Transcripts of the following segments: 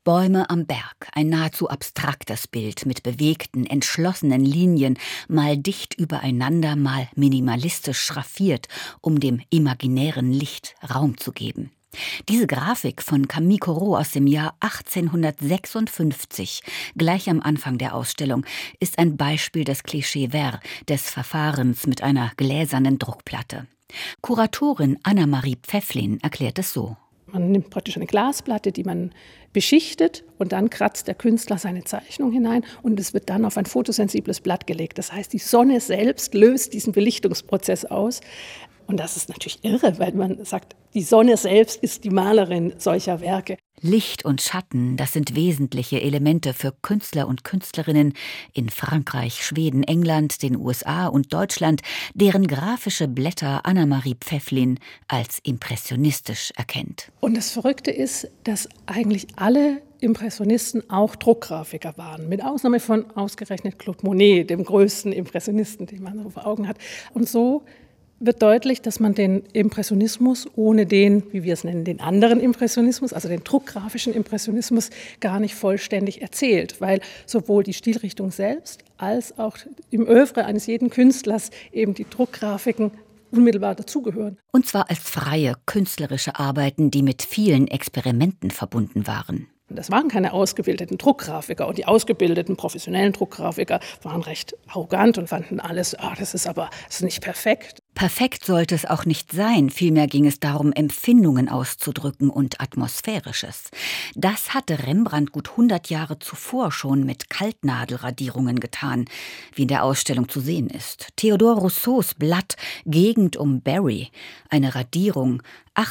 Bäume am Berg, ein nahezu abstraktes Bild mit bewegten, entschlossenen Linien, mal dicht übereinander, mal minimalistisch schraffiert, um dem imaginären Licht Raum zu geben. Diese Grafik von Camille Corot aus dem Jahr 1856, gleich am Anfang der Ausstellung, ist ein Beispiel des Cliché vert, des Verfahrens mit einer gläsernen Druckplatte. Kuratorin Anna-Marie Pfäfflin erklärt es so. Man nimmt praktisch eine Glasplatte, die man beschichtet, und dann kratzt der Künstler seine Zeichnung hinein und es wird dann auf ein fotosensibles Blatt gelegt. Das heißt, die Sonne selbst löst diesen Belichtungsprozess aus. Und das ist natürlich irre, weil man sagt, die Sonne selbst ist die Malerin solcher Werke. Licht und Schatten, das sind wesentliche Elemente für Künstler und Künstlerinnen in Frankreich, Schweden, England, den USA und Deutschland, deren grafische Blätter Anna-Marie Pfäfflin als impressionistisch erkennt. Und das Verrückte ist, dass eigentlich alle Impressionisten auch Druckgrafiker waren, mit Ausnahme von ausgerechnet Claude Monet, dem größten Impressionisten, den man so vor Augen hat. Und so wird deutlich, dass man den Impressionismus ohne den, wie wir es nennen, den anderen Impressionismus, also den druckgrafischen Impressionismus, gar nicht vollständig erzählt, weil sowohl die Stilrichtung selbst als auch im Œuvre eines jeden Künstlers eben die Druckgrafiken unmittelbar dazugehören. Und zwar als freie künstlerische Arbeiten, die mit vielen Experimenten verbunden waren. Das waren keine ausgebildeten Druckgrafiker und die ausgebildeten professionellen Druckgrafiker waren recht arrogant und fanden alles, das ist nicht perfekt. Perfekt sollte es auch nicht sein, vielmehr ging es darum, Empfindungen auszudrücken und Atmosphärisches. Das hatte Rembrandt gut 100 Jahre zuvor schon mit Kaltnadelradierungen getan, wie in der Ausstellung zu sehen ist. Theodore Rousseaus Blatt Gegend um Barry, eine Radierung,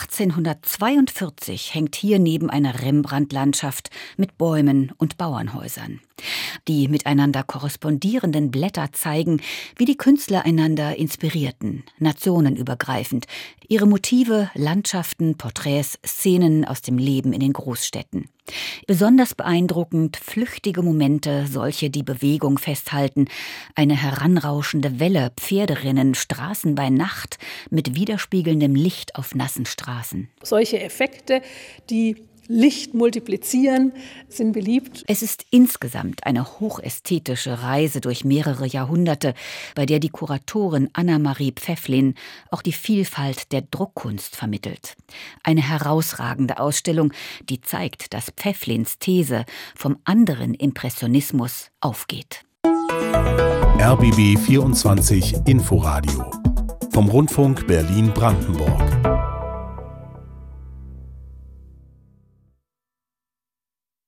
1842 hängt hier neben einer Rembrandt-Landschaft mit Bäumen und Bauernhäusern. Die miteinander korrespondierenden Blätter zeigen, wie die Künstler einander inspirierten, nationenübergreifend, ihre Motive, Landschaften, Porträts, Szenen aus dem Leben in den Großstädten. Besonders beeindruckend flüchtige Momente, solche die Bewegung festhalten, eine heranrauschende Welle, Pferderennen, Straßen bei Nacht mit widerspiegelndem Licht auf nassen Straßen. Solche Effekte, die Licht multiplizieren, sind beliebt. Es ist insgesamt eine hochästhetische Reise durch mehrere Jahrhunderte, bei der die Kuratorin Anna-Marie Pfäfflin auch die Vielfalt der Druckkunst vermittelt. Eine herausragende Ausstellung, die zeigt, dass Pfäfflins These vom anderen Impressionismus aufgeht. RBB 24 Inforadio vom Rundfunk Berlin-Brandenburg.